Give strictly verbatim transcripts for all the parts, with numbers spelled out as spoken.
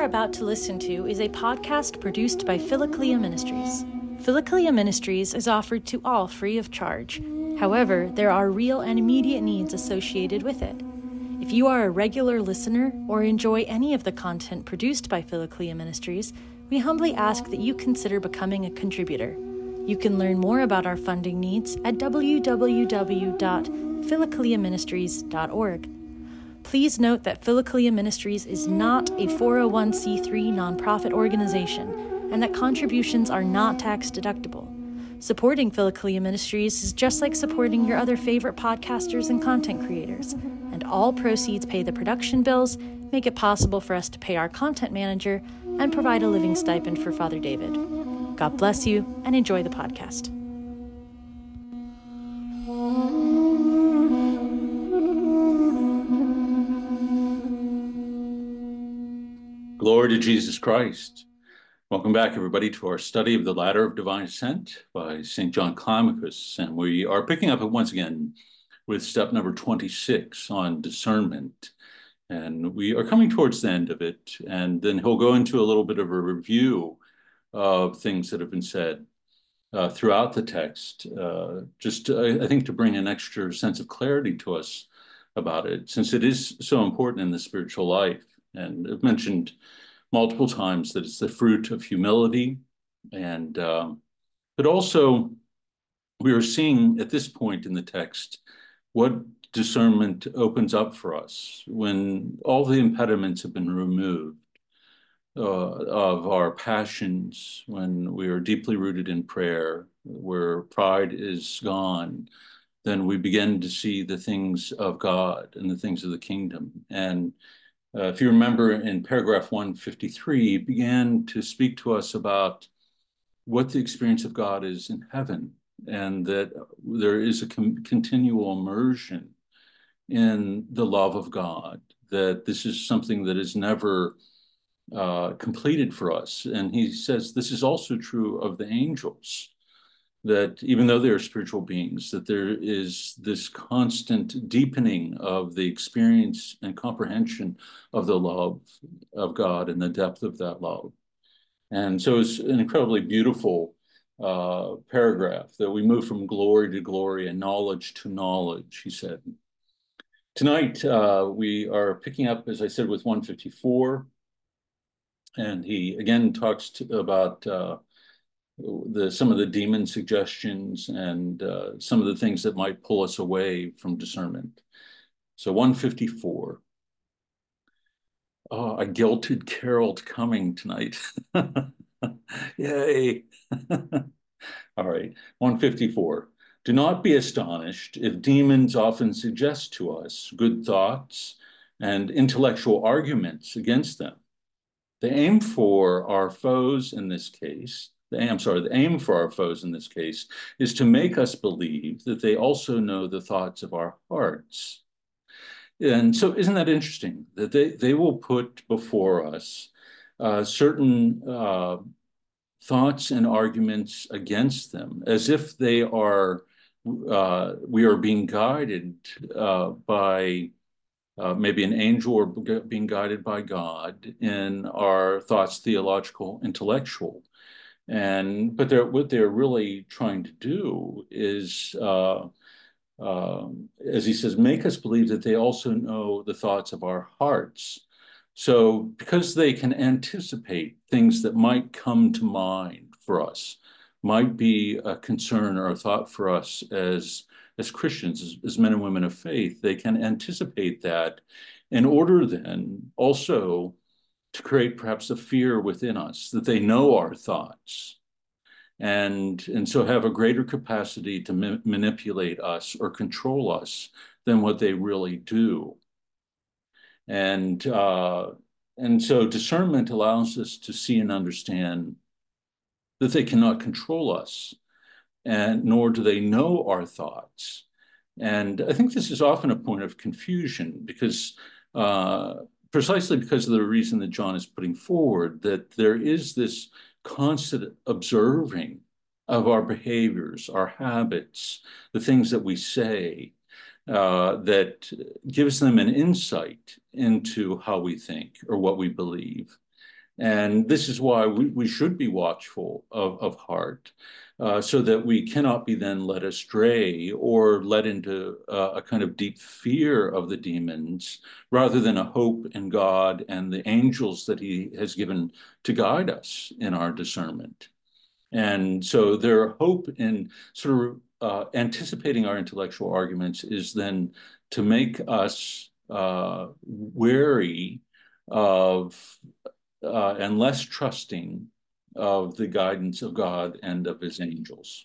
about to listen to is a podcast produced by Philokalia Ministries. Philokalia Ministries is offered to all free of charge. However, there are real and immediate needs associated with it. If you are a regular listener or enjoy any of the content produced by Philokalia Ministries, we humbly ask that you consider becoming a contributor. You can learn more about our funding needs at w w w dot philokalia ministries dot org. Please note that Philokalia Ministries is not a four oh one c three nonprofit organization and that contributions are not tax deductible. Supporting Philokalia Ministries is just like supporting your other favorite podcasters and content creators, and all proceeds pay the production bills, make it possible for us to pay our content manager, and provide a living stipend for Father David. God bless you and enjoy the podcast. Glory to Jesus Christ. Welcome back, everybody, to our study of the Ladder of Divine Ascent by Saint John Climacus. And we are picking up once again with step number twenty-six on discernment. And we are coming towards the end of it. And then he'll go into a little bit of a review of things that have been said uh, throughout the text, uh, just, to, I think, to bring an extra sense of clarity to us about it, since it is so important in the spiritual life. And I've mentioned multiple times that it's the fruit of humility. And, um, but also we are seeing at this point in the text what discernment opens up for us when all the impediments have been removed uh, of our passions, when we are deeply rooted in prayer, where pride is gone, then we begin to see the things of God and the things of the kingdom. And Uh, if you remember in paragraph one fifty-three, he began to speak to us about what the experience of God is in heaven, and that there is a continual immersion in the love of God, that this is something that is never uh, completed for us. And he says this is also true of the angels, that even though they are spiritual beings, that there is this constant deepening of the experience and comprehension of the love of God and the depth of that love. And so it's an incredibly beautiful uh, paragraph that we move from glory to glory and knowledge to knowledge, he said. Tonight, uh, we are picking up, as I said, with one fifty-four. And he again talks to, about uh, The, some of the demon suggestions and uh, some of the things that might pull us away from discernment. So one fifty-four. Oh, I guilted Carol coming tonight. Yay. All right, one fifty-four. Do not be astonished if demons often suggest to us good thoughts and intellectual arguments against them. They aim for our foes in this case The aim, I'm sorry, the aim for our foes in this case is to make us believe that they also know the thoughts of our hearts. And so isn't that interesting that they, they will put before us uh, certain uh, thoughts and arguments against them as if they are, uh, we are being guided uh, by uh, maybe an angel or being guided by God in our thoughts, theological, intellectual. And but they're, what they're really trying to do is, uh, uh, as he says, make us believe that they also know the thoughts of our hearts. So because they can anticipate things that might come to mind for us, might be a concern or a thought for us as, as Christians, as, as men and women of faith, they can anticipate that in order then also to create perhaps a fear within us that they know our thoughts and, and so have a greater capacity to ma manipulate us or control us than what they really do. And, uh, and so discernment allows us to see and understand that they cannot control us, and nor do they know our thoughts. And I think this is often a point of confusion because uh, precisely because of the reason that John is putting forward, that there is this constant observing of our behaviors, our habits, the things that we say, uh, that gives them an insight into how we think or what we believe. And this is why we, we should be watchful of, of heart, uh, so that we cannot be then led astray or led into uh, a kind of deep fear of the demons, rather than a hope in God and the angels that he has given to guide us in our discernment. And so their hope in sort of uh, anticipating our intellectual arguments is then to make us uh, wary of uh, and less trusting of the guidance of God and of his angels.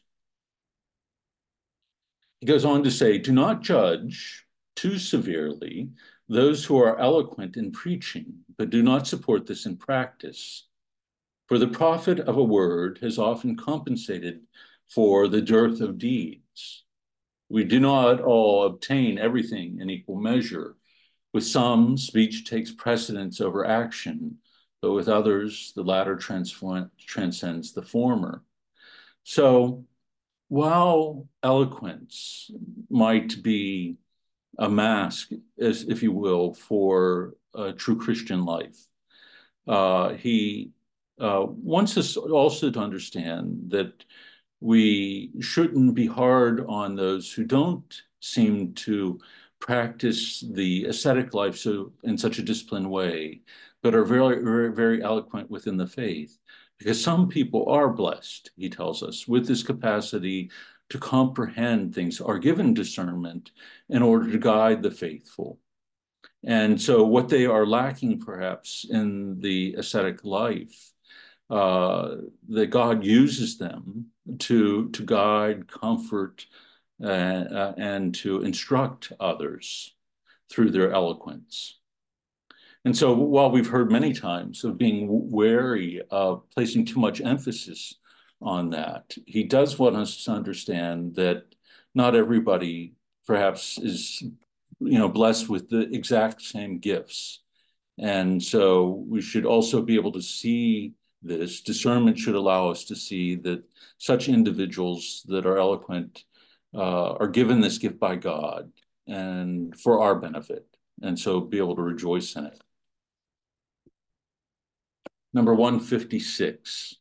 He goes on to say, do not judge too severely those who are eloquent in preaching, but do not support this in practice. For the profit of a word has often compensated for the dearth of deeds. We do not all obtain everything in equal measure. With some, speech takes precedence over action, but with others, the latter transcends the former. So while eloquence might be a mask, as if you will, for a true Christian life, uh, he uh, wants us also to understand that we shouldn't be hard on those who don't seem to practice the ascetic life so in such a disciplined way, but are very, very, very eloquent within the faith. Because some people are blessed, he tells us, with this capacity to comprehend things, are given discernment in order to guide the faithful. And so what they are lacking perhaps in the ascetic life, uh, that God uses them to, to guide, comfort, uh, uh, and to instruct others through their eloquence. And so while we've heard many times of being wary of placing too much emphasis on that, he does want us to understand that not everybody perhaps is, you know, blessed with the exact same gifts. And so we should also be able to see this. Discernment should allow us to see that such individuals that are eloquent uh, are given this gift by God and for our benefit. And so be able to rejoice in it. Number one fifty-six.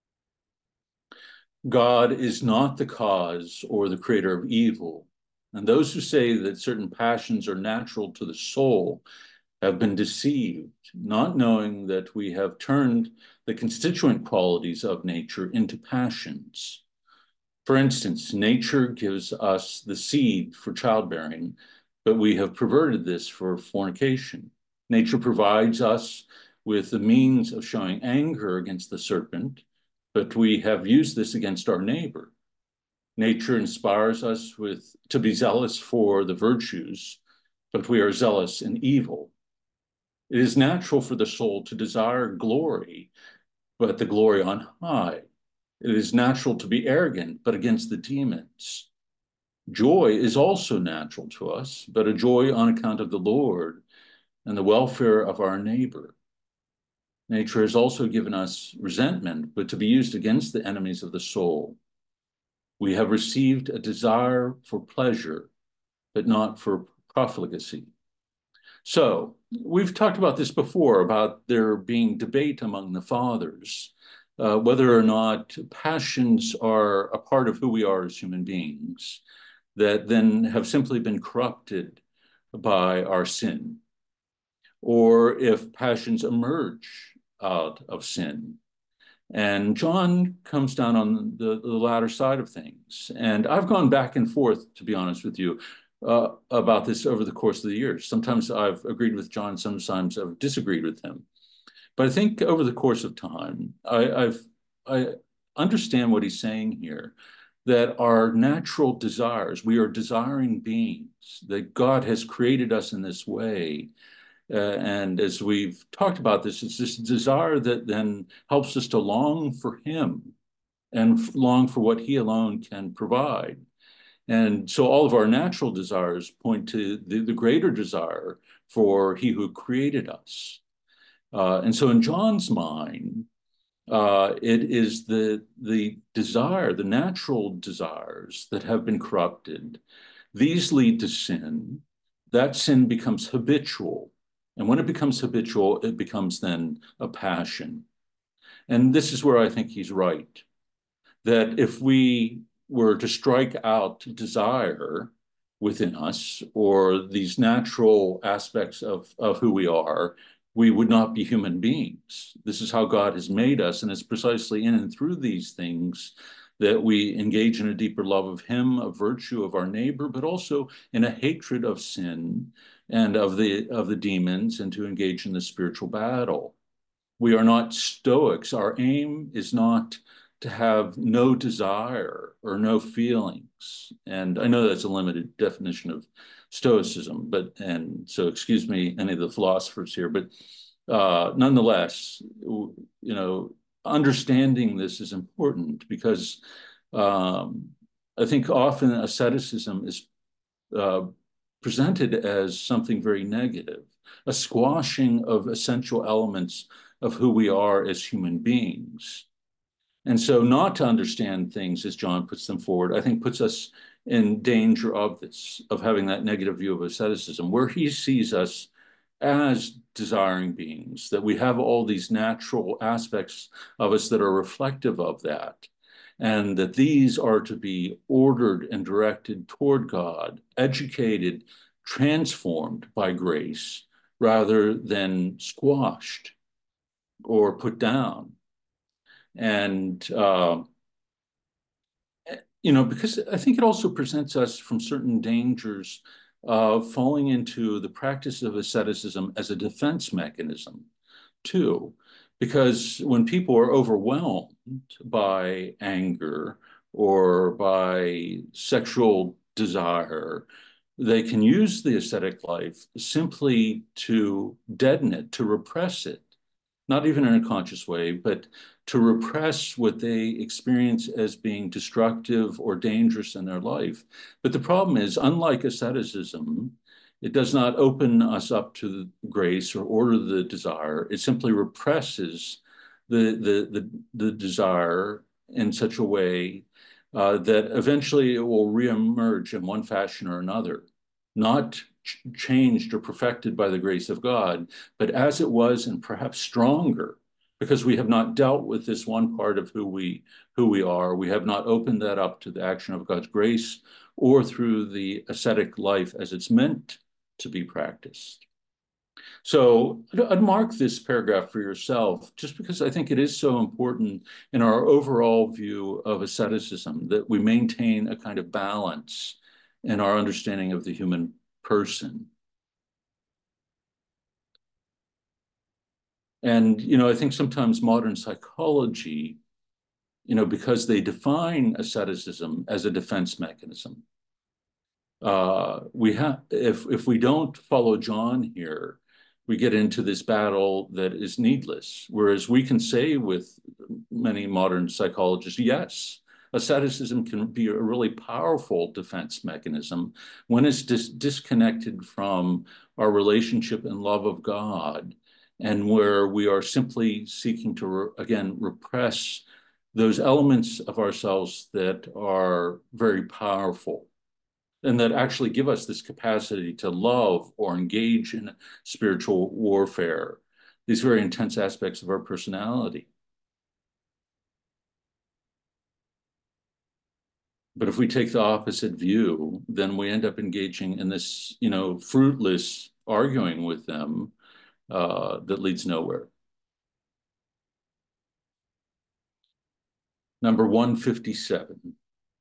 God is not the cause or the creator of evil. And those who say that certain passions are natural to the soul have been deceived, not knowing that we have turned the constituent qualities of nature into passions. For instance, nature gives us the seed for childbearing, but we have perverted this for fornication. Nature provides us with the means of showing anger against the serpent, but we have used this against our neighbor. Nature inspires us with to be zealous for the virtues, but we are zealous in evil. It is natural for the soul to desire glory, but the glory on high. It is natural to be arrogant, but against the demons. Joy is also natural to us, but a joy on account of the Lord and the welfare of our neighbor. Nature has also given us resentment, but to be used against the enemies of the soul. We have received a desire for pleasure, but not for profligacy. So we've talked about this before, about there being debate among the fathers, uh, whether or not passions are a part of who we are as human beings, that then have simply been corrupted by our sin, or if passions emerge out of sin. And John comes down on the, the latter side of things. And I've gone back and forth, to be honest with you, uh, about this over the course of the years. Sometimes I've agreed with John, sometimes I've disagreed with him. But I think over the course of time, I, I've, I understand what he's saying here, that our natural desires, we are desiring beings, that God has created us in this way. Uh, and as we've talked about this, it's this desire that then helps us to long for him and long for what he alone can provide. And so all of our natural desires point to the, the greater desire for he who created us. Uh, and so in John's mind, uh, it is the, the desire, the natural desires that have been corrupted. These lead to sin. That sin becomes habitual. And when it becomes habitual, it becomes then a passion. And this is where I think he's right, that if we were to strike out desire within us, or these natural aspects of, of who we are, we would not be human beings. This is how God has made us, and it's precisely in and through these things that we engage in a deeper love of him, a virtue of our neighbor, but also in a hatred of sin and of the of the demons, and to engage in the spiritual battle. We are not Stoics. Our aim is not to have no desire or no feelings. And I know that's a limited definition of Stoicism, but, and so excuse me, any of the philosophers here, but uh, nonetheless, you know, understanding this is important, because um, I think often asceticism is uh, presented as something very negative, a squashing of essential elements of who we are as human beings. And so not to understand things as John puts them forward, I think puts us in danger of this, of having that negative view of asceticism, where he sees us as desiring beings, that we have all these natural aspects of us that are reflective of that, and that these are to be ordered and directed toward God, educated, transformed by grace, rather than squashed or put down. And, uh, you know, because I think it also presents us from certain dangers of falling into the practice of asceticism as a defense mechanism, too. Because when people are overwhelmed by anger or by sexual desire, they can use the ascetic life simply to deaden it, to repress it, not even in a conscious way, but to repress what they experience as being destructive or dangerous in their life. But the problem is, unlike asceticism, it does not open us up to grace or order the desire. It simply represses the, the, the, the desire in such a way uh, that eventually it will reemerge in one fashion or another, not ch changed or perfected by the grace of God, but as it was, and perhaps stronger, because we have not dealt with this one part of who we, who we are. We have not opened that up to the action of God's grace or through the ascetic life as it's meant to be practiced. So I'd mark this paragraph for yourself, just because I think it is so important in our overall view of asceticism that we maintain a kind of balance in our understanding of the human person. And, you know, I think sometimes modern psychology, you know, because they define asceticism as a defense mechanism, uh, we have, if, if we don't follow John here, we get into this battle that is needless. Whereas we can say with many modern psychologists, yes, asceticism can be a really powerful defense mechanism when it's dis disconnected from our relationship and love of God, and where we are simply seeking to, re again, repress those elements of ourselves that are very powerful and that actually give us this capacity to love or engage in spiritual warfare, these very intense aspects of our personality. But if we take the opposite view, then we end up engaging in this, you know, fruitless arguing with them uh, that leads nowhere. Number one fifty-seven.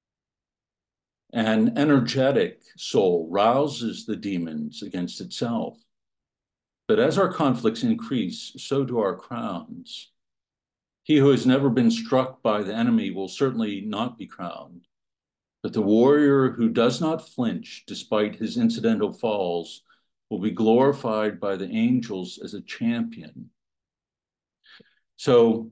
An energetic soul rouses the demons against itself. But as our conflicts increase, so do our crowns. He who has never been struck by the enemy will certainly not be crowned. But the warrior who does not flinch despite his incidental falls will be glorified by the angels as a champion. So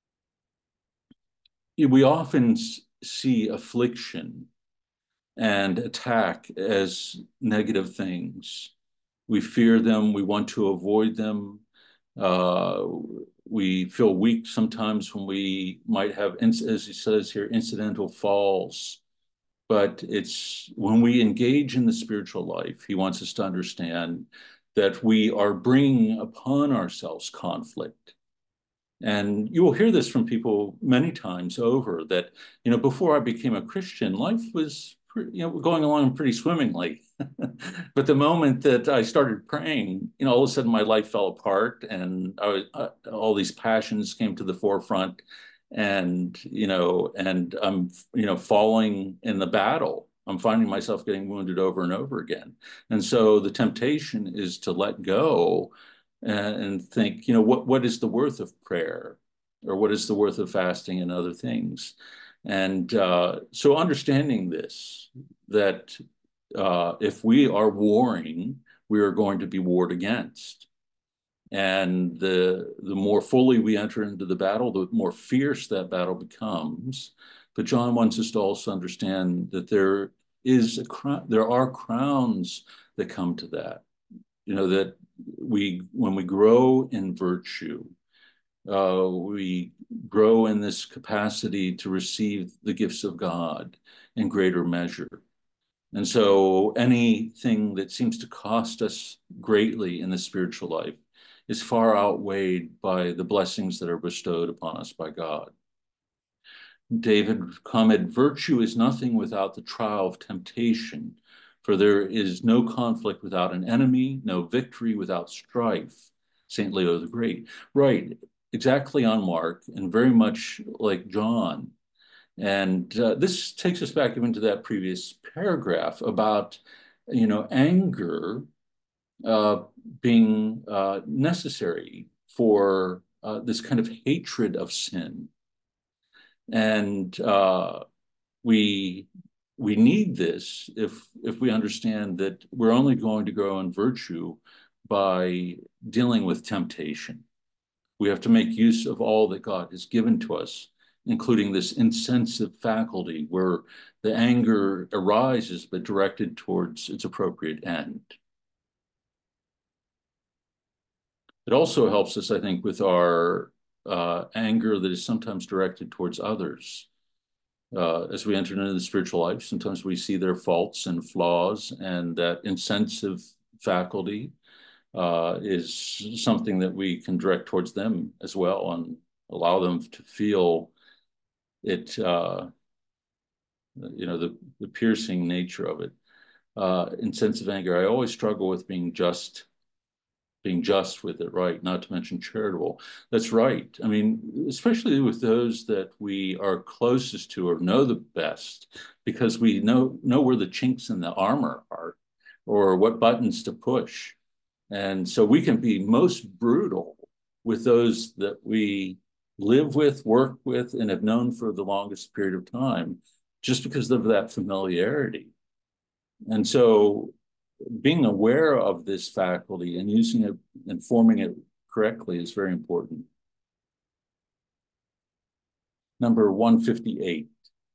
we often see affliction and attack as negative things. We fear them, we want to avoid them. Uh, we feel weak sometimes when we might have, as he says here, incidental falls. But it's when we engage in the spiritual life, he wants us to understand that we are bringing upon ourselves conflict. And you will hear this from people many times over that, you know, before I became a Christian, life was, you know, going along pretty swimmingly. But the moment that I started praying, you know, all of a sudden my life fell apart, and I was, uh, all these passions came to the forefront, and, you know, and I'm, you know, falling in the battle. I'm finding myself getting wounded over and over again. And so the temptation is to let go and think, you know, what, what is the worth of prayer, or what is the worth of fasting and other things? And uh, so understanding this, that uh, if we are warring, we are going to be warred against. And the, the more fully we enter into the battle, the more fierce that battle becomes. But John wants us to also understand that there is a crown, there are crowns that come to that. You know, that we, when we grow in virtue, uh, we grow in this capacity to receive the gifts of God in greater measure. And so anything that seems to cost us greatly in the spiritual life is far outweighed by the blessings that are bestowed upon us by God. David commented, "Virtue is nothing without the trial of temptation, for there is no conflict without an enemy, no victory without strife." Saint Leo the Great. Right, exactly on mark, and very much like John. And uh, this takes us back even to that previous paragraph about, you know, anger uh, being uh, necessary for uh, this kind of hatred of sin. And uh, we we need this if if we understand that we're only going to grow in virtue by dealing with temptation. We have to make use of all that God has given to us, including this insensitive faculty where the anger arises but directed towards its appropriate end. It also helps us, I think, with our uh, anger that is sometimes directed towards others. Uh, as we enter into the spiritual life, sometimes we see their faults and flaws, and that insensitive faculty uh, is something that we can direct towards them as well, and allow them to feel it, uh, you know, the, the piercing nature of it. Uh, insensitive anger, I always struggle with being just being just with it, right? Not to mention charitable. That's right. I mean, especially with those that we are closest to or know the best, because we know, know where the chinks in the armor are, or what buttons to push. And so we can be most brutal with those that we live with, work with, and have known for the longest period of time, just because of that familiarity. And so being aware of this faculty and using it and forming it correctly is very important. Number one fifty-eight.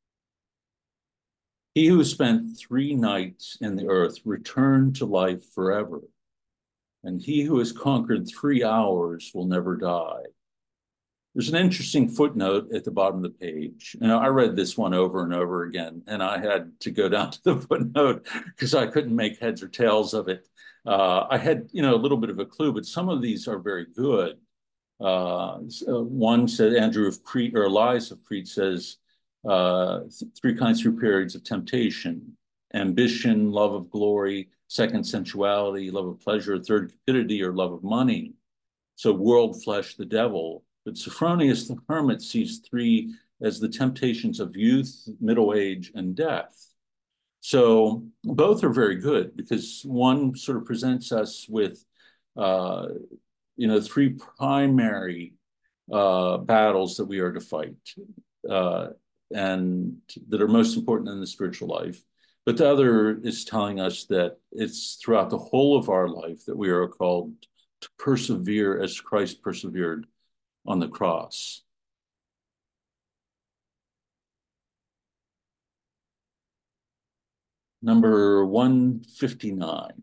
He who spent three nights in the earth returned to life forever, and he who has conquered three hours will never die. There's an interesting footnote at the bottom of the page. And I read this one over and over again, and I had to go down to the footnote because I couldn't make heads or tails of it. Uh, I had, you know, a little bit of a clue, but some of these are very good. Uh, so one said, Andrew of Crete, or Elias of Crete says, uh, three kinds, three periods of temptation: ambition, love of glory; second, sensuality, love of pleasure; third, cupidity, or love of money. So world, flesh, the devil. But Sophronius the Hermit sees three as the temptations of youth, middle age, and death. So both are very good, because one sort of presents us with, uh, you know, three primary uh, battles that we are to fight, uh, and that are most important in the spiritual life. But the other is telling us that it's throughout the whole of our life that we are called to persevere as Christ persevered on the cross. Number one fifty-nine.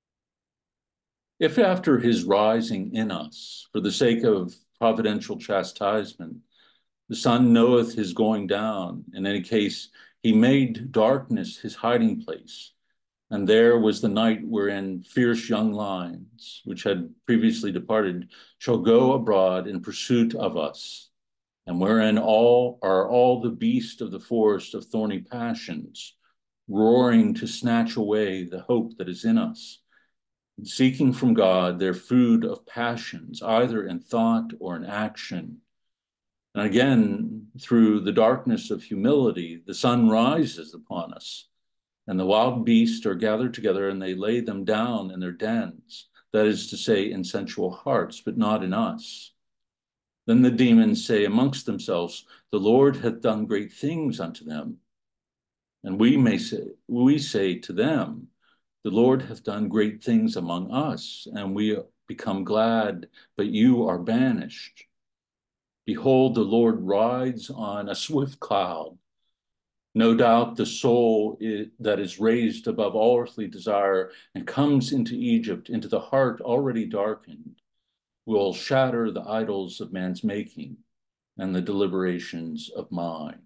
If after his rising in us, for the sake of providential chastisement, the sun knoweth his going down, in any case he made darkness his hiding place, And there was the night wherein fierce young lions, which had previously departed, shall go abroad in pursuit of us, and wherein all are all the beasts of the forest of thorny passions, roaring to snatch away the hope that is in us, and seeking from God their food of passions, either in thought or in action. And again, through the darkness of humility, the sun rises upon us, and the wild beasts are gathered together, and they lay them down in their dens, that is to say, in sensual hearts, but not in us. Then the demons say amongst themselves, the Lord hath done great things unto them. And we may say, we say to them, the Lord hath done great things among us, and we become glad, but you are banished. Behold, the Lord rides on a swift cloud. No doubt the soul is, that is raised above all earthly desire and comes into Egypt, into the heart already darkened, will shatter the idols of man's making and the deliberations of mind.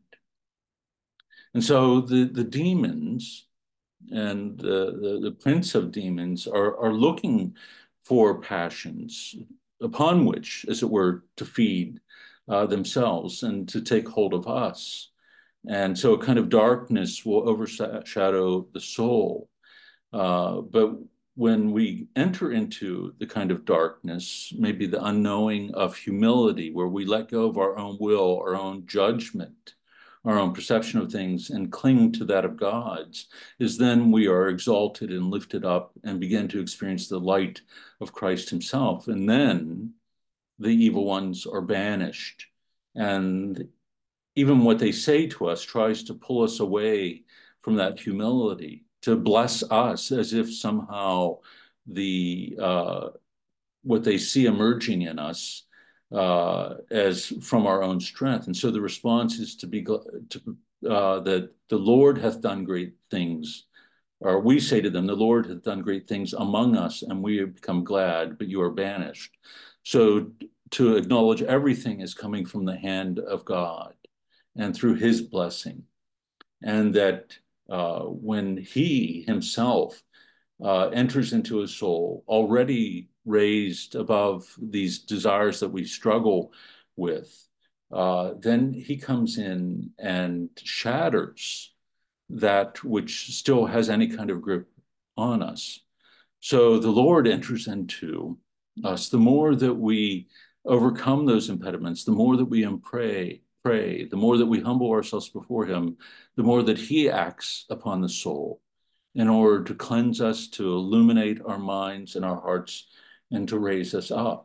And so the, the demons and the, the, the prince of demons are, are looking for passions upon which, as it were, to feed uh, themselves and to take hold of us. And so a kind of darkness will overshadow the soul. Uh, but when we enter into the kind of darkness, maybe the unknowing of humility, where we let go of our own will, our own judgment, our own perception of things, and cling to that of God's, is then we are exalted and lifted up and begin to experience the light of Christ himself. And then the evil ones are banished. And even what they say to us tries to pull us away from that humility, to bless us as if somehow the uh, what they see emerging in us uh, as from our own strength. And so the response is to be to, uh, that the Lord hath done great things, or we say to them, the Lord hath done great things among us, and we have become glad, but you are banished. So to acknowledge everything is coming from the hand of God and through his blessing. And that uh, when he himself uh, enters into a soul already raised above these desires that we struggle with, uh, then he comes in and shatters that which still has any kind of grip on us. So the Lord enters into us. The more that we overcome those impediments, the more that we pray, pray, the more that we humble ourselves before him, the more that he acts upon the soul in order to cleanse us, to illuminate our minds and our hearts, and to raise us up.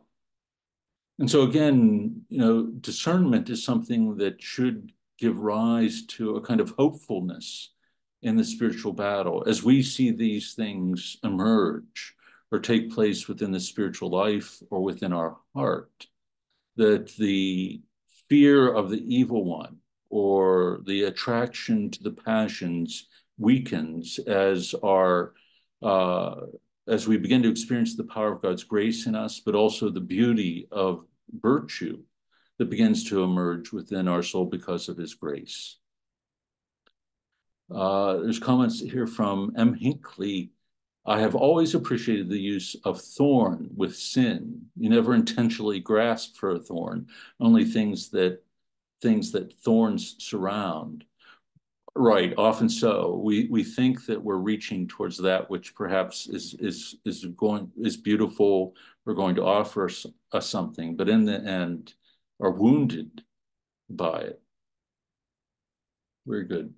And so again, you know, discernment is something that should give rise to a kind of hopefulness in the spiritual battle as we see these things emerge or take place within the spiritual life or within our heart, that the fear of the evil one or the attraction to the passions weakens as our uh, as we begin to experience the power of God's grace in us, but also the beauty of virtue that begins to emerge within our soul because of his grace. Uh, there's comments here from M. Hinckley. I have always appreciated the use of thorn with sin. You never intentionally grasp for a thorn, only things that things that thorns surround. Right, often so. We we think that we're reaching towards that which perhaps is is is going is beautiful, or going to offer us, us something, but in the end are wounded by it. Very good.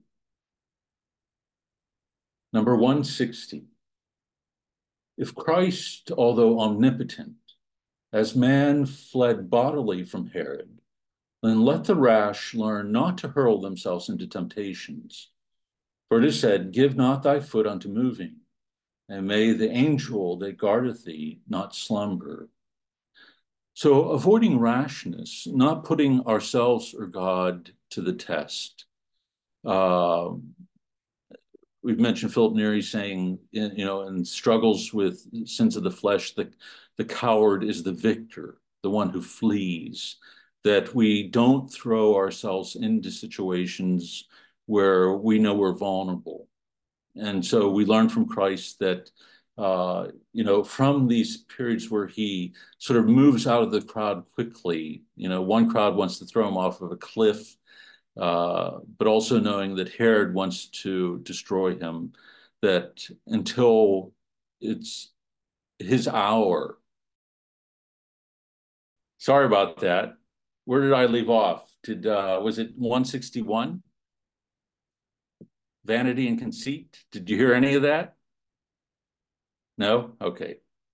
Number one sixty. If Christ, although omnipotent, as man fled bodily from Herod, then let the rash learn not to hurl themselves into temptations. For it is said, give not thy foot unto moving, and may the angel that guardeth thee not slumber. So avoiding rashness, not putting ourselves or God to the test. Uh, we've mentioned Philip Neri saying, you know, in struggles with sins of the flesh, the, the coward is the victor, the one who flees, that we don't throw ourselves into situations where we know we're vulnerable. And so we learn from Christ that, uh, you know, from these periods where he sort of moves out of the crowd quickly, you know, one crowd wants to throw him off of a cliff, uh, but also knowing that Herod wants to destroy him, that until it's his hour. Sorry about that. Where did I leave off? Did uh, was it one sixty-one? Vanity and conceit. Did you hear any of that? No? Okay.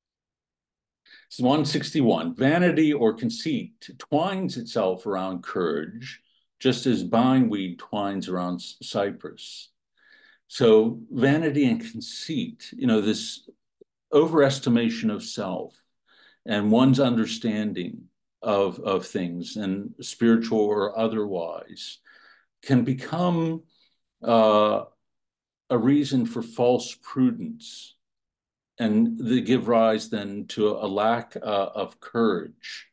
It's one sixty-one. Vanity or conceit twines itself around courage, just as bindweed twines around cypress. So vanity and conceit, you know, this overestimation of self and one's understanding of, of things, and spiritual or otherwise, can become uh, a reason for false prudence, and they give rise then to a lack uh, of courage.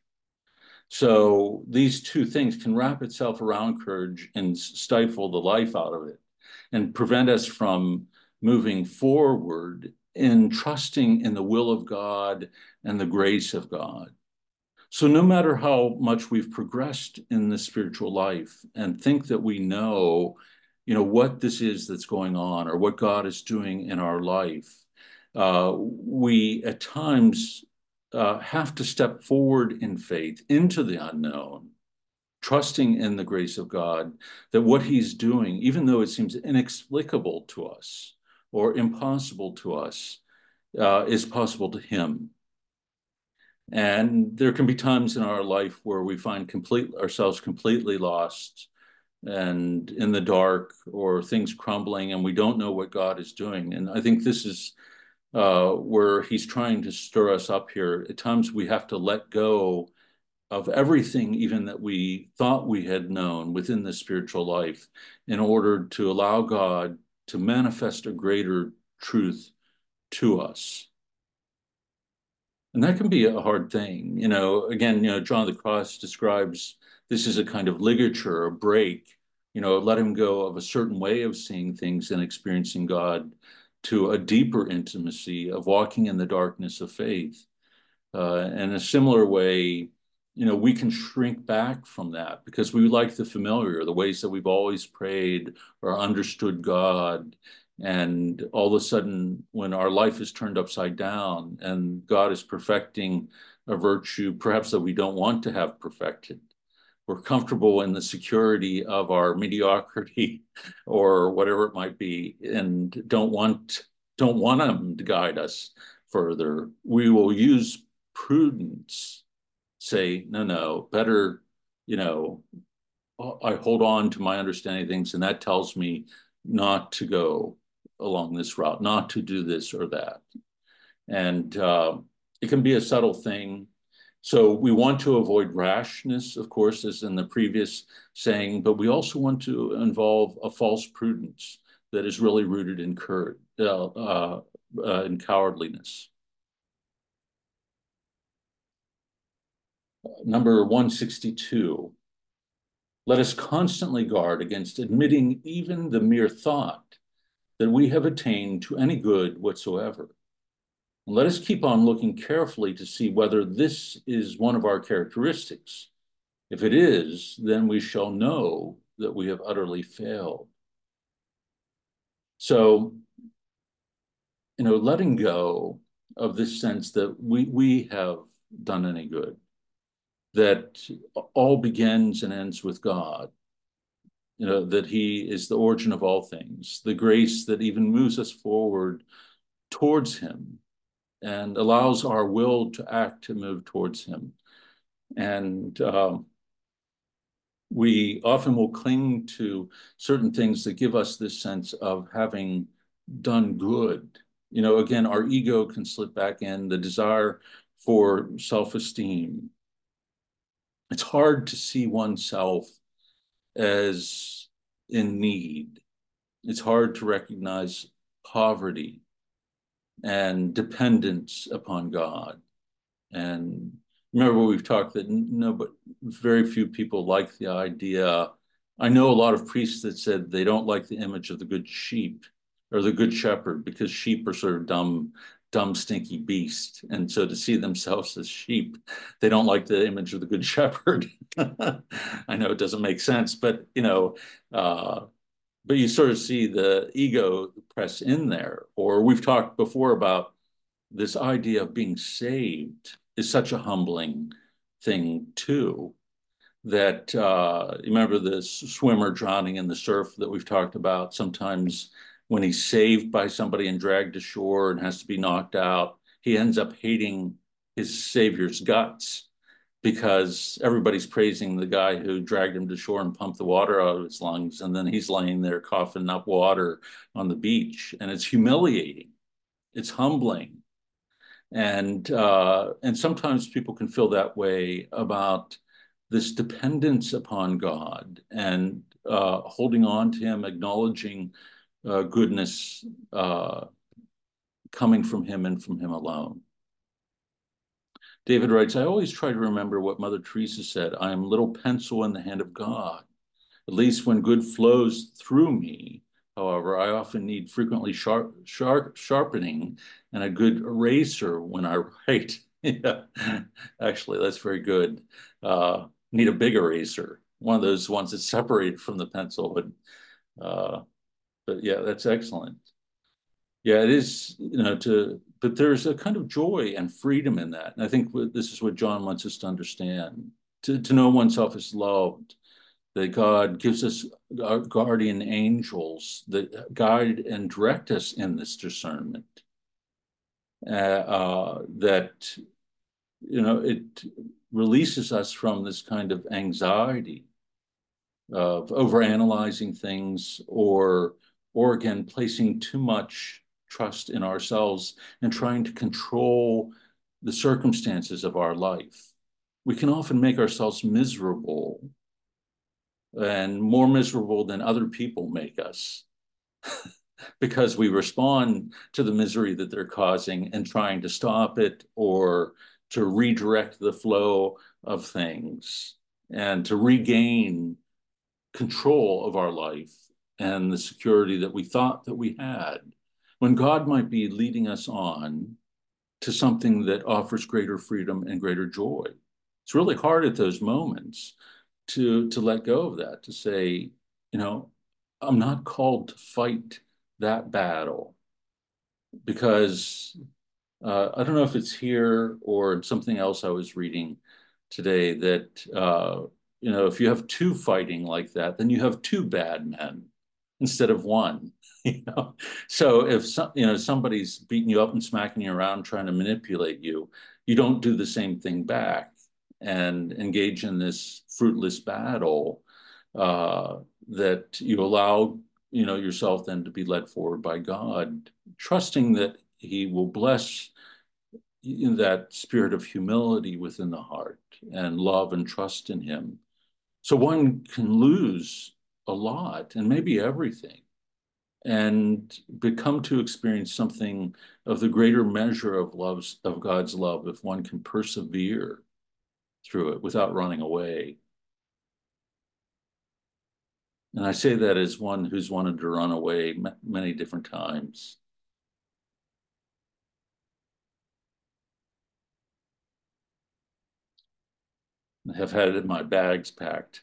So these two things can wrap itself around courage and stifle the life out of it and prevent us from moving forward in trusting in the will of God and the grace of God. So no matter how much we've progressed in the spiritual life and think that we know, you know, what this is that's going on or what God is doing in our life, uh, we at times uh, have to step forward in faith into the unknown, trusting in the grace of God, that what he's doing, even though it seems inexplicable to us or impossible to us, uh, is possible to him. And there can be times in our life where we find complete ourselves completely lost and in the dark, or things crumbling, and we don't know what God is doing. And I think this is uh, where he's trying to stir us up here. At times we have to let go of everything, even that we thought we had known within the spiritual life, in order to allow God to manifest a greater truth to us. And that can be a hard thing. You know, again, you know, John of the Cross describes this as a kind of ligature, a break, you know, letting go of a certain way of seeing things and experiencing God to a deeper intimacy of walking in the darkness of faith. Uh, and in a similar way, you know, we can shrink back from that because we like the familiar, the ways that we've always prayed or understood God. And all of a sudden, when our life is turned upside down and God is perfecting a virtue, perhaps that we don't want to have perfected, we're comfortable in the security of our mediocrity or whatever it might be, and don't want don't want him to guide us further. We will use prudence, say, no, no, better, you know, I hold on to my understanding of things, and that tells me not to go along this route, not to do this or that. And uh, it can be a subtle thing. So we want to avoid rashness, of course, as in the previous saying, but we also want to involve a false prudence that is really rooted in, courage, uh, uh, uh, in cowardliness. Number one sixty-two, let us constantly guard against admitting even the mere thought that we have attained to any good whatsoever. And let us keep on looking carefully to see whether this is one of our characteristics. If it is, then we shall know that we have utterly failed. So, you know, letting go of this sense that we, we have done any good, that all begins and ends with God, you know, that he is the origin of all things, the grace that even moves us forward towards him and allows our will to act, to move towards him. And um, we often will cling to certain things that give us this sense of having done good. You know, again, our ego can slip back in, the desire for self-esteem. It's hard to see oneself as in need. It's hard to recognize poverty and dependence upon God. And remember, we've talked that no, but very few people like the idea. I know a lot of priests that said they don't like the image of the good sheep or the good shepherd, because sheep are sort of dumb, dumb, stinky beasts. And so to see themselves as sheep, they don't like the image of the good shepherd. I know it doesn't make sense, but, you know, uh, but you sort of see the ego press in there. Or we've talked before about this idea of being saved is such a humbling thing too, that uh, remember the swimmer drowning in the surf that we've talked about. Sometimes when he's saved by somebody and dragged ashore and has to be knocked out, he ends up hating his savior's guts, because everybody's praising the guy who dragged him to shore and pumped the water out of his lungs, and then he's laying there coughing up water on the beach, and it's humiliating, it's humbling. And uh, and sometimes people can feel that way about this dependence upon God, and uh, holding on to him, acknowledging uh, goodness uh, coming from him and from him alone. David writes, I always try to remember what Mother Teresa said, I am a little pencil in the hand of God. At least when good flows through me, however, I often need frequently sharp, sharp, sharpening and a good eraser when I write. Yeah, actually, that's very good. Uh, need a big eraser, one of those ones that's separated from the pencil. But, uh, but yeah, that's excellent. Yeah, it is, you know, to, but there's a kind of joy and freedom in that. And I think this is what John wants us to understand, to, to know oneself as loved, that God gives us our guardian angels that guide and direct us in this discernment. Uh, uh, that, you know, it releases us from this kind of anxiety of overanalyzing things, or, or again, placing too much trust in ourselves and trying to control the circumstances of our life. We can often make ourselves miserable, and more miserable than other people make us, because we respond to the misery that they're causing and trying to stop it, or to redirect the flow of things, and to regain control of our life and the security that we thought that we had, when God might be leading us on to something that offers greater freedom and greater joy. It's really hard at those moments to, to let go of that, to say, you know, I'm not called to fight that battle, because uh, I don't know if it's here or something else I was reading today, that, uh, you know, if you have two fighting like that, then you have two bad men instead of one. You know, so if some, you know, somebody's beating you up and smacking you around trying to manipulate you, you don't do the same thing back and engage in this fruitless battle, uh, that you allow, you know, yourself then to be led forward by God, trusting that he will bless in that spirit of humility within the heart and love and trust in him. So one can lose a lot and maybe everything, and become to experience something of the greater measure of love's, of God's love, if one can persevere through it without running away. And I say that as one who's wanted to run away many different times. I have had my bags packed,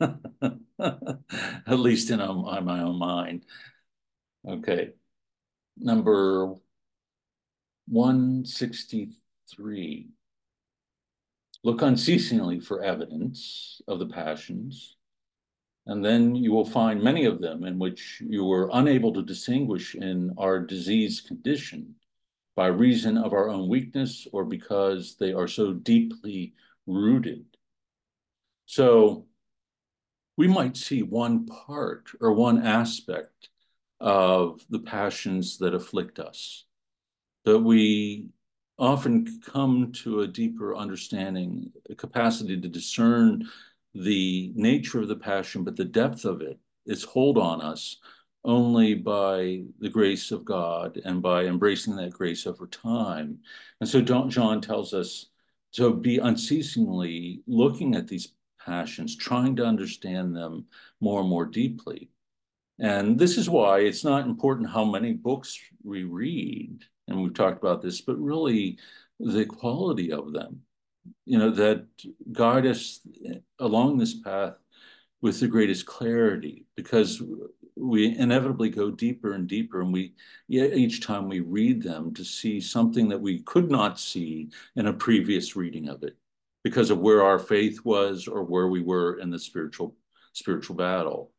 at least in on my own mind. Okay, number one sixty-three. Look unceasingly for evidence of the passions, and then you will find many of them in which you were unable to distinguish in our diseased condition by reason of our own weakness, or because they are so deeply rooted. So we might see one part or one aspect of the passions that afflict us, but we often come to a deeper understanding, a capacity to discern the nature of the passion, but the depth of it, its hold on us, only by the grace of God and by embracing that grace over time. And so John tells us to be unceasingly looking at these passions, trying to understand them more and more deeply. And this is why it's not important how many books we read, and we've talked about this, but really the quality of them, you know, that guide us along this path with the greatest clarity, because we inevitably go deeper and deeper, and we each time we read them to see something that we could not see in a previous reading of it, because of where our faith was or where we were in the spiritual spiritual battle.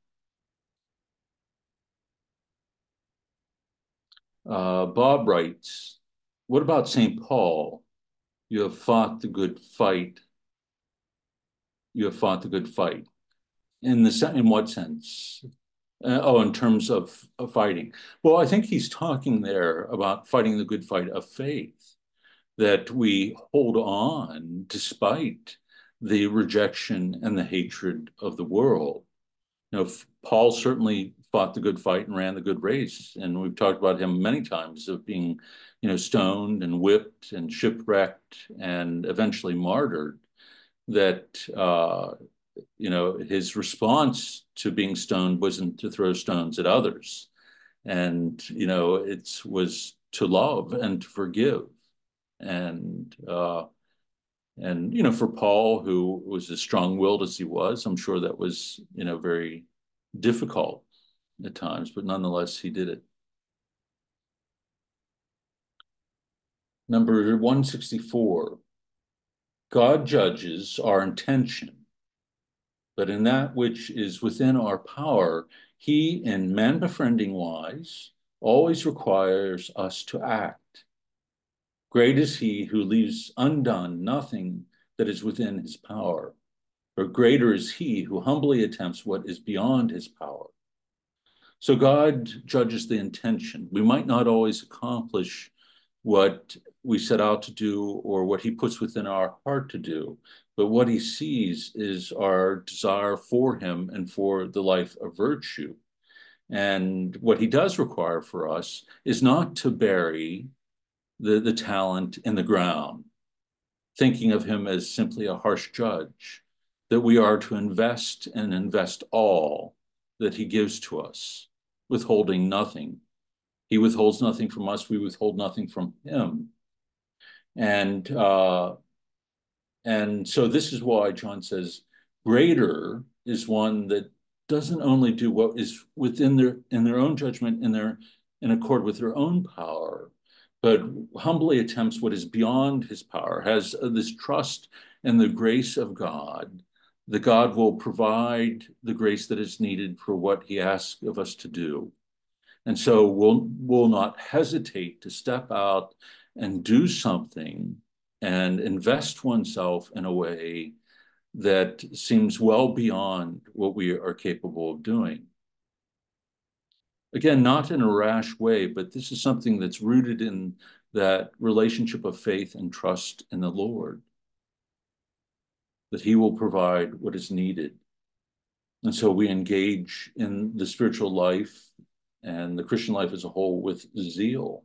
Uh, Bob writes, what about Saint Paul? You have fought the good fight. You have fought the good fight. In the in what sense? Uh, oh, in terms of, of fighting. Well, I think he's talking there about fighting the good fight of faith, that we hold on despite the rejection and the hatred of the world. You know, Paul certainly fought the good fight and ran the good race. And we've talked about him many times of being, you know, stoned and whipped and shipwrecked and eventually martyred. That, uh, you know, his response to being stoned wasn't to throw stones at others. And, you know, it was to love and to forgive. And, uh, and, you know, for Paul, who was as strong-willed as he was, I'm sure that was, you know, very difficult at times, but nonetheless, he did it. Number one sixty-four, God judges our intention, but in that which is within our power, he, in man-befriending wise, always requires us to act. Great is he who leaves undone nothing that is within his power, or greater is he who humbly attempts what is beyond his power. So God judges the intention. We might not always accomplish what we set out to do or what he puts within our heart to do, but what he sees is our desire for him and for the life of virtue. And what he does require for us is not to bury the, the talent in the ground, thinking of him as simply a harsh judge, that we are to invest and invest all that he gives to us, withholding nothing. He withholds nothing from us, we withhold nothing from him. And, uh, and so this is why John says, greater is one that doesn't only do what is within their, in their own judgment, in their, in accord with their own power, but humbly attempts what is beyond his power, has this trust in the grace of God, that God will provide the grace that is needed for what he asks of us to do. And so we'll, we'll not hesitate to step out and do something and invest oneself in a way that seems well beyond what we are capable of doing. Again, not in a rash way, but this is something that's rooted in that relationship of faith and trust in the Lord, that he will provide what is needed. And so we engage in the spiritual life and the Christian life as a whole with zeal.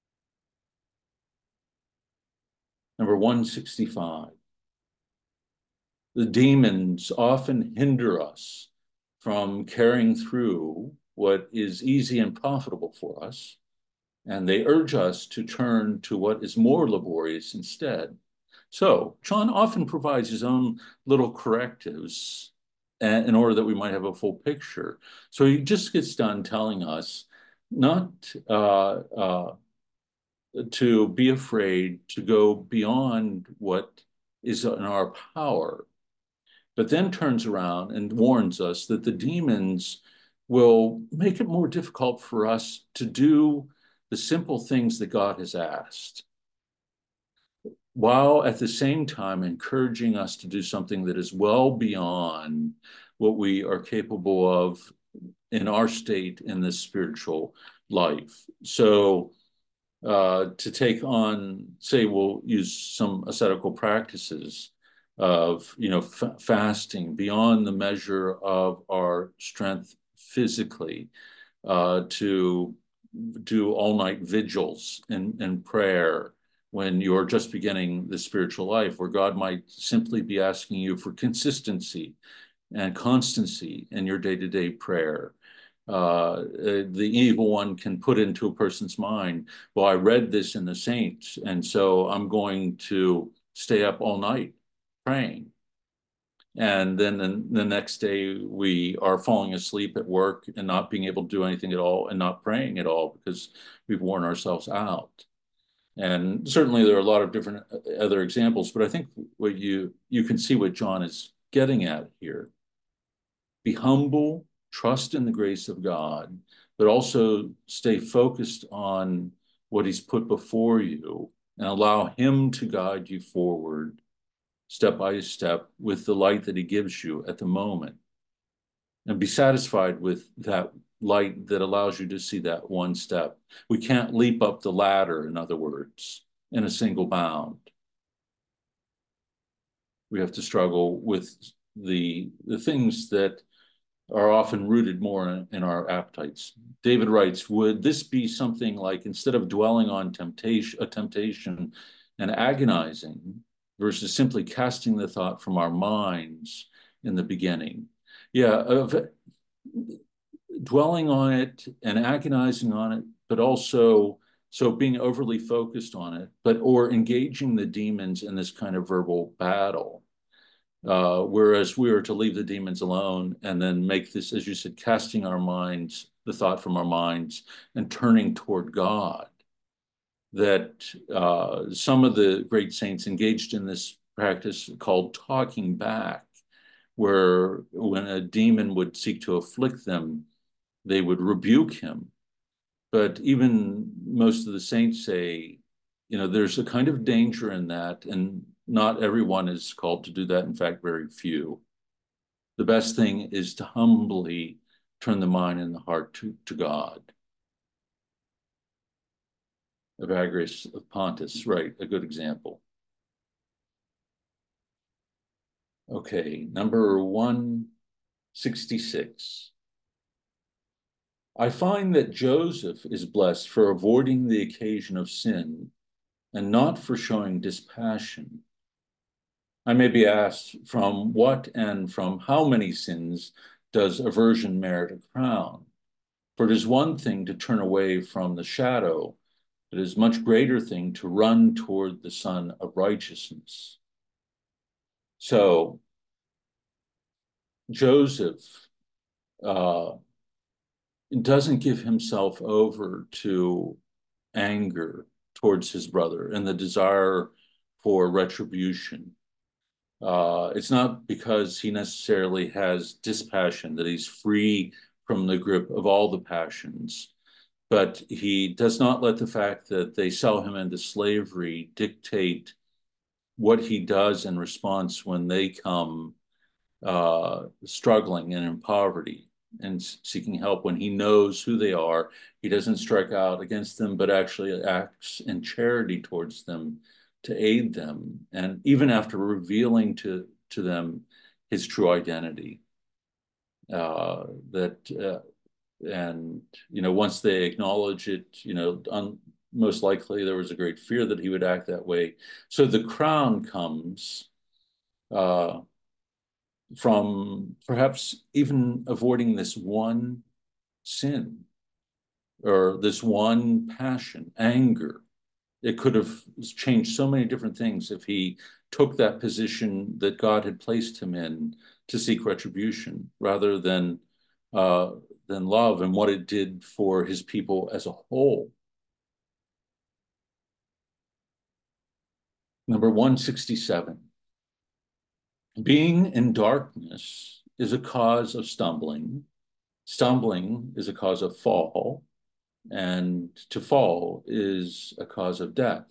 Number one sixty-five. The demons often hinder us from carrying through what is easy and profitable for us, and they urge us to turn to what is more laborious instead. So John often provides his own little correctives in order that we might have a full picture. So he just gets done telling us not uh, uh, to be afraid to go beyond what is in our power, but then turns around and warns us that the demons will make it more difficult for us to do the simple things that God has asked, while at the same time encouraging us to do something that is well beyond what we are capable of in our state in this spiritual life. So uh, to take on, say, we'll use some ascetical practices of, you know, f fasting beyond the measure of our strength physically, uh, to do all-night vigils and, and prayer when you're just beginning the spiritual life, where God might simply be asking you for consistency and constancy in your day-to-day prayer. Uh, the evil one can put into a person's mind, well, I read this in the saints, and so I'm going to stay up all night praying. And then the, the next day we are falling asleep at work and not being able to do anything at all and not praying at all because we've worn ourselves out. And certainly there are a lot of different other examples, but I think what you you can see what John is getting at here. Be humble, trust in the grace of God, but also stay focused on what he's put before you and allow him to guide you forward step by step with the light that he gives you at the moment. And be satisfied with that light that allows you to see that one step. We can't leap up the ladder, in other words, in a single bound. We have to struggle with the, the things that are often rooted more in, in our appetites. David writes, would this be something like, instead of dwelling on temptation, a temptation and agonizing, versus simply casting the thought from our minds in the beginning? Yeah, of dwelling on it and agonizing on it, but also so being overly focused on it, but or engaging the demons in this kind of verbal battle. Uh, whereas we are to leave the demons alone and then make this, as you said, casting our minds, the thought from our minds and turning toward God. That uh, some of the great saints engaged in this practice called talking back, where when a demon would seek to afflict them, they would rebuke him. But even most of the saints say, you know, there's a kind of danger in that, and not everyone is called to do that. In fact, very few. The best thing is to humbly turn the mind and the heart to, to God. Evagrius of Pontus, right, a good example. Okay, number one sixty-six. I find that Joseph is blessed for avoiding the occasion of sin and not for showing dispassion. I may be asked, from what and from how many sins does aversion merit a crown? For it is one thing to turn away from the shadow, but it is a much greater thing to run toward the sun of righteousness. So Joseph uh, doesn't give himself over to anger towards his brother and the desire for retribution. Uh, it's not because he necessarily has dispassion, that he's free from the grip of all the passions, but he does not let the fact that they sell him into slavery dictate what he does in response when they come uh, struggling and in poverty and seeking help. When he knows who they are, he doesn't strike out against them, but actually acts in charity towards them to aid them, and even after revealing to, to them his true identity. Uh, that uh, and, you know, once they acknowledge it, you know, un, most likely there was a great fear that he would act that way. So the crown comes uh, from perhaps even avoiding this one sin or this one passion, anger. It could have changed so many different things if he took that position that God had placed him in to seek retribution rather than uh, than love and what it did for his people as a whole. Number one sixty-seven. Being in darkness is a cause of stumbling. Stumbling is a cause of fall. And to fall is a cause of death.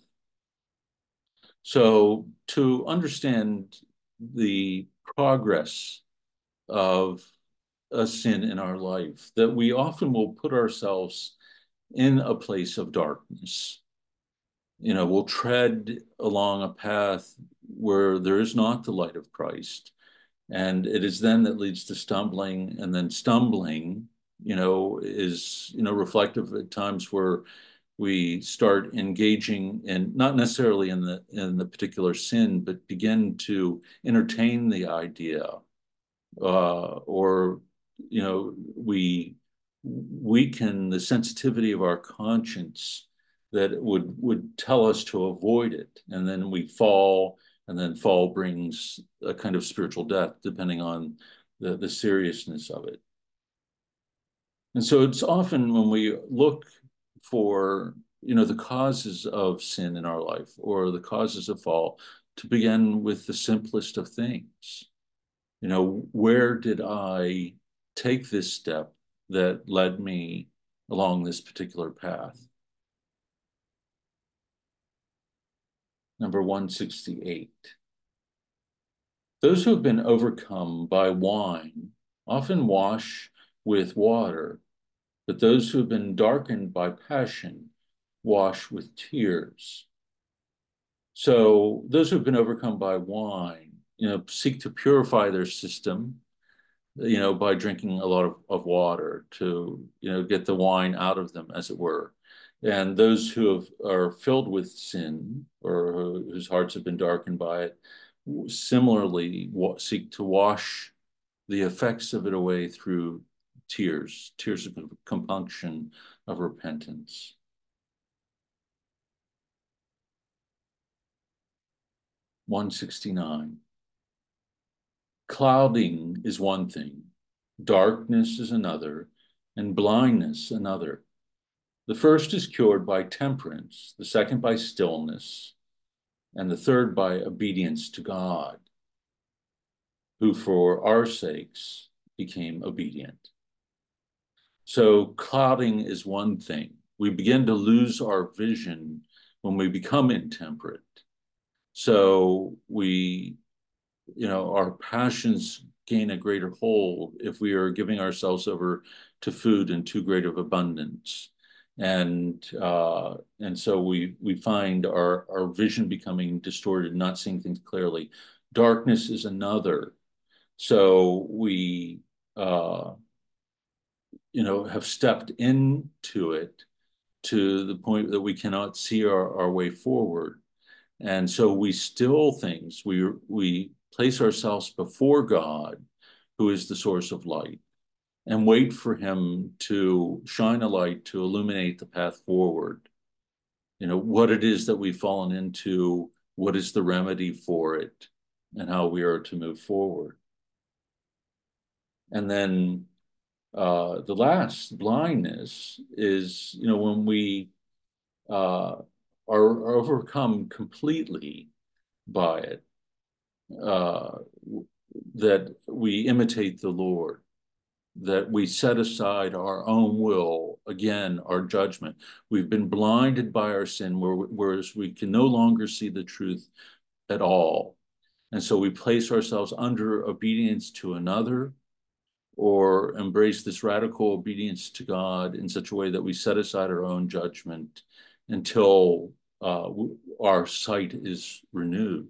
So to understand the progress of a sin in our life, that we often will put ourselves in a place of darkness. You know, we'll tread along a path where there is not the light of Christ. And it is then that leads to stumbling, and then stumbling, you know, is, you know, reflective at times where we start engaging in, not necessarily in the in the particular sin, but begin to entertain the idea, uh, or, you know, we weaken the sensitivity of our conscience that would would tell us to avoid it, and then we fall, and then fall brings a kind of spiritual death depending on the, the seriousness of it. And so it's often when we look for, you know, the causes of sin in our life or the causes of fall, to begin with the simplest of things. You know, where did I take this step that led me along this particular path? Number one sixty-eight. Those who have been overcome by wine often wash with water, but those who have been darkened by passion wash with tears. So those who have been overcome by wine, you know, seek to purify their system, you know, by drinking a lot of, of water to, you know, get the wine out of them, as it were. And those who have, are filled with sin or whose hearts have been darkened by it, similarly seek to wash the effects of it away through tears, tears of compunction, of repentance. one sixty-nine. Clouding is one thing, darkness is another, and blindness another. The first is cured by temperance, the second by stillness, and the third by obedience to God, who for our sakes became obedient. So clouding is one thing. We begin to lose our vision when we become intemperate. So we, you know, our passions gain a greater hold if we are giving ourselves over to food in too great of abundance. And uh, and so we we find our, our vision becoming distorted, not seeing things clearly. Darkness is another. So we, uh, you know, have stepped into it to the point that we cannot see our, our way forward. And so we still things, we, we place ourselves before God, who is the source of light, and wait for him to shine a light to illuminate the path forward. You know, what it is that we've fallen into, what is the remedy for it, and how we are to move forward. And then uh, the last, blindness, is, you know, when we uh, are overcome completely by it, uh, that we imitate the Lord, that we set aside our own will, again, our judgment. We've been blinded by our sin, whereas we can no longer see the truth at all. And so we place ourselves under obedience to another, or embrace this radical obedience to God in such a way that we set aside our own judgment until uh, our sight is renewed.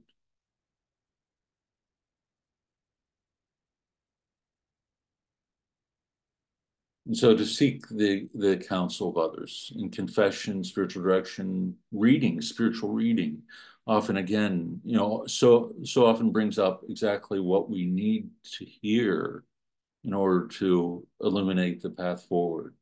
And so to seek the, the counsel of others in confession, spiritual direction, reading, spiritual reading, often again, you know, so, so often brings up exactly what we need to hear in order to illuminate the path forward.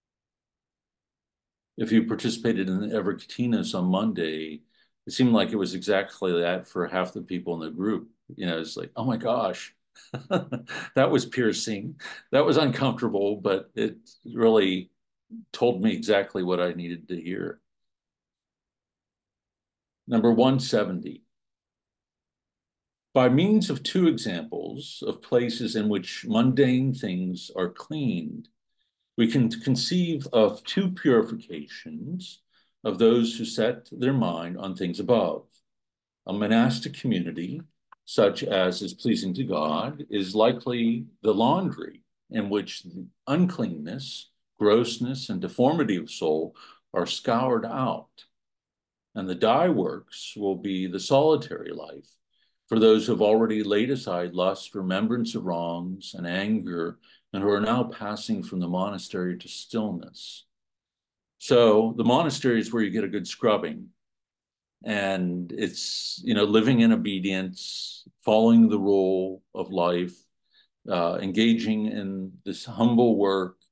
If you participated in the Evergetinas on Monday, it seemed like it was exactly that for half the people in the group. You know, it's like, oh my gosh, that was piercing. That was uncomfortable, but it really told me exactly what I needed to hear. Number one seventy. By means of two examples of places in which mundane things are cleaned, we can conceive of two purifications of those who set their mind on things above. A monastic community, such as is pleasing to God, is likely the laundry in which uncleanness, grossness, and deformity of soul are scoured out. And the dye works will be the solitary life for those who have already laid aside lust, remembrance of wrongs, and anger, and who are now passing from the monastery to stillness. So the monastery is where you get a good scrubbing. And it's, you know, living in obedience, following the rule of life, uh, engaging in this humble work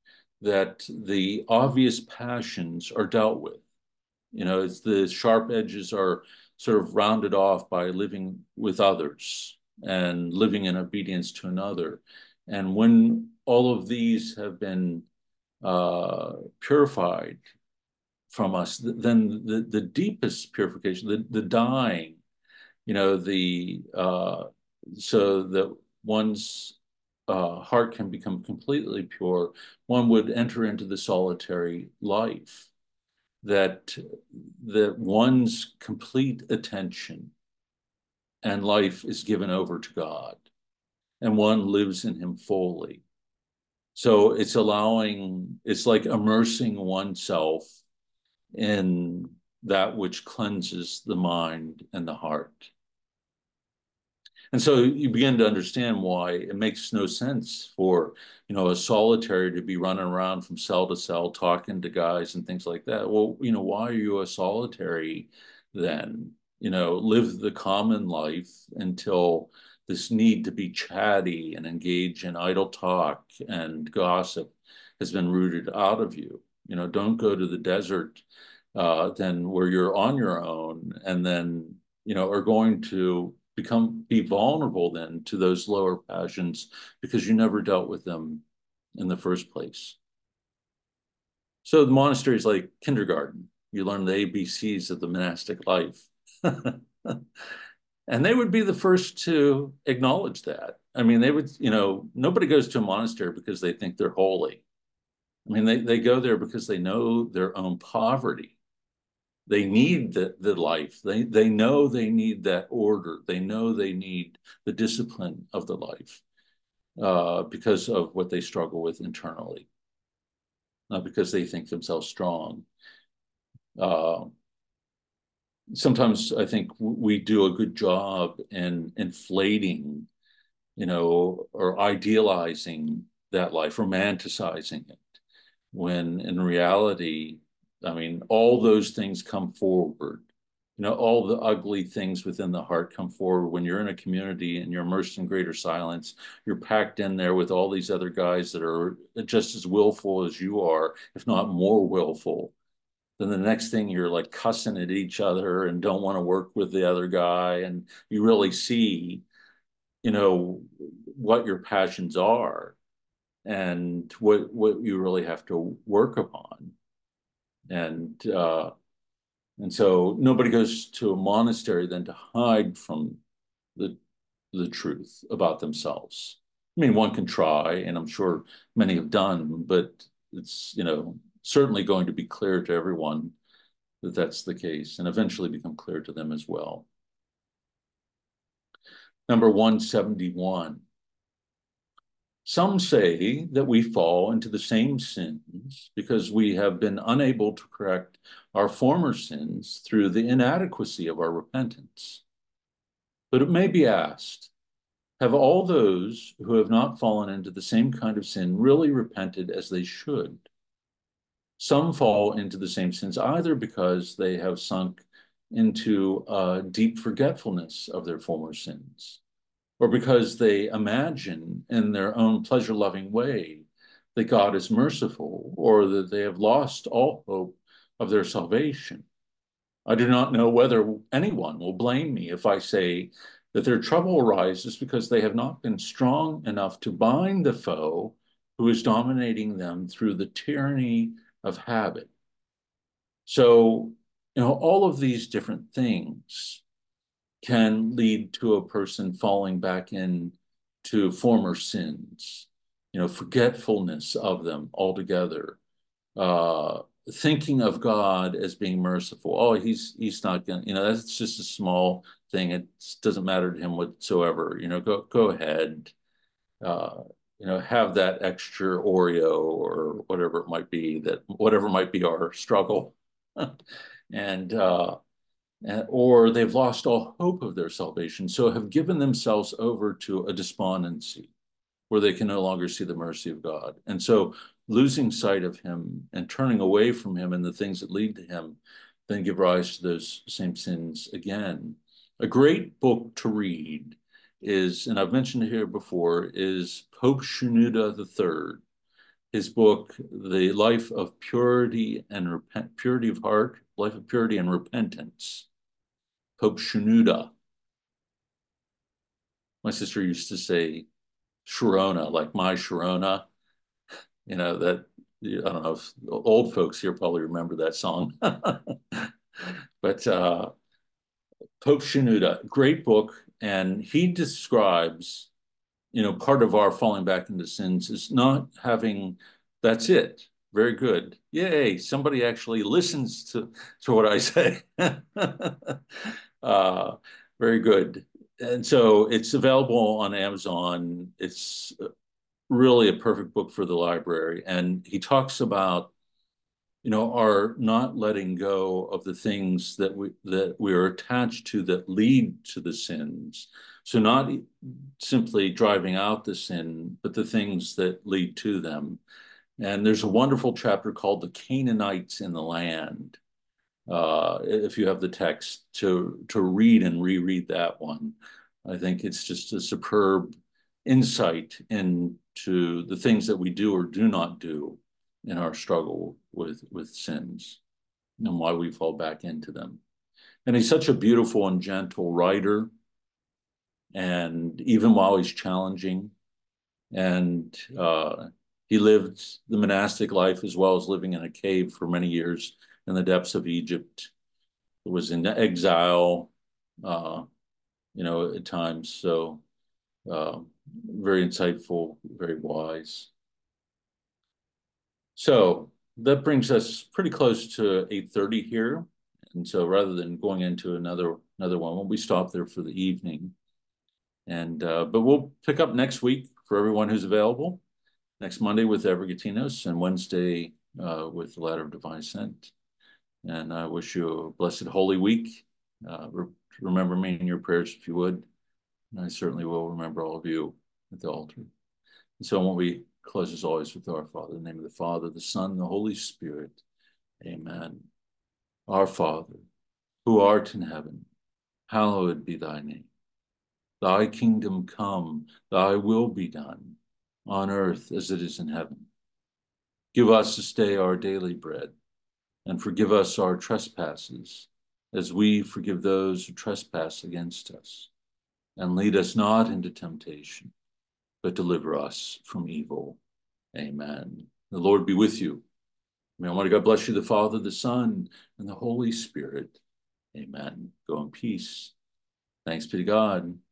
that the obvious passions are dealt with. You know, it's the sharp edges are sort of rounded off by living with others and living in obedience to another. And when all of these have been uh, purified from us, then the, the deepest purification, the, the dying, you know, the uh, so that one's uh, heart can become completely pure, one would enter into the solitary life, that that one's complete attention and life is given over to God, and one lives in him fully. So it's allowing, it's like immersing oneself in that which cleanses the mind and the heart. And so you begin to understand why it makes no sense for, you know, a solitary to be running around from cell to cell talking to guys and things like that. Well, you know, why are you a solitary then? You know, live the common life until this need to be chatty and engage in idle talk and gossip has been rooted out of you. You know, don't go to the desert uh, then where you're on your own and then, you know, are going to become be vulnerable then to those lower passions because you never dealt with them in the first place. So the monastery is like kindergarten. You learn the A B Cs of the monastic life. And they would be the first to acknowledge that. I mean, they would, you know, nobody goes to a monastery because they think they're holy. I mean, they, they go there because they know their own poverty. They need the, the life. They, they know they need that order. They know they need the discipline of the life uh, because of what they struggle with internally, not because they think themselves strong. Uh, sometimes I think we do a good job in inflating, you know, or idealizing that life, romanticizing it, when in reality, I mean, all those things come forward. You know, all the ugly things within the heart come forward when you're in a community and you're immersed in greater silence. You're packed in there with all these other guys that are just as willful as you are, if not more willful. Then the next thing you're like cussing at each other and don't want to work with the other guy. And you really see, you know, what your passions are and what, what you really have to work upon. And uh, and so nobody goes to a monastery then to hide from the the truth about themselves. I mean, one can try, and I'm sure many have done, but it's, you know, certainly going to be clear to everyone that that's the case, and eventually become clear to them as well. Number one seventy-one. Some say that we fall into the same sins because we have been unable to correct our former sins through the inadequacy of our repentance. But it may be asked, have all those who have not fallen into the same kind of sin really repented as they should? Some fall into the same sins either because they have sunk into a deep forgetfulness of their former sins, or because they imagine in their own pleasure-loving way that God is merciful, or that they have lost all hope of their salvation. I do not know whether anyone will blame me if I say that their trouble arises because they have not been strong enough to bind the foe who is dominating them through the tyranny of habit. So, you know, all of these different things can lead to a person falling back into former sins, you know, forgetfulness of them altogether, uh, thinking of God as being merciful. Oh, he's he's not gonna, you know, that's just a small thing. It doesn't matter to him whatsoever. You know, go go ahead, uh, you know, have that extra Oreo or whatever it might be, that whatever might be our struggle, and. Uh, or they've lost all hope of their salvation, so have given themselves over to a despondency where they can no longer see the mercy of God. And so losing sight of him and turning away from him and the things that lead to him then give rise to those same sins again. A great book to read is, and I've mentioned it here before, is Pope Shenouda the Third. his book, The Life of Purity and Repent, Purity of Heart, Life of Purity and Repentance, Pope Shenouda. My sister used to say Sharona, like my Sharona, you know, that, I don't know if old folks here probably remember that song. But uh, Pope Shenouda, great book. And he describes, you know, part of our falling back into sins is not having, that's it. Very good. Yay, somebody actually listens to, to what I say. uh, very good. And so it's available on Amazon. It's really a perfect book for the library. And he talks about, you know, our not letting go of the things that we that we are attached to that lead to the sins. So not simply driving out the sin, but the things that lead to them. And there's a wonderful chapter called The Canaanites in the Land. Uh, if you have the text to, to read and reread that one, I think it's just a superb insight into the things that we do or do not do in our struggle with, with sins and why we fall back into them. And he's such a beautiful and gentle writer. And even while he's challenging, and uh, he lived the monastic life as well as living in a cave for many years in the depths of Egypt. It was in exile, uh, you know, at times. So uh, very insightful, very wise. So that brings us pretty close to eight thirty here. And so rather than going into another another one, we stop there for the evening. And uh, but we'll pick up next week for everyone who's available. Next Monday with Evergetinos and Wednesday uh, with the Ladder of Divine Ascent. And I wish you a blessed Holy Week. Uh, re remember me in your prayers if you would. And I certainly will remember all of you at the altar. And so when we close as always with our Father, in the name of the Father, the Son, and the Holy Spirit. Amen. Our Father, who art in heaven, hallowed be thy name. Thy kingdom come, thy will be done, on earth as it is in heaven. Give us this day our daily bread, and forgive us our trespasses, as we forgive those who trespass against us. And lead us not into temptation, but deliver us from evil. Amen. The Lord be with you. May Almighty God bless you, the Father, the Son, and the Holy Spirit. Amen. Go in peace. Thanks be to God.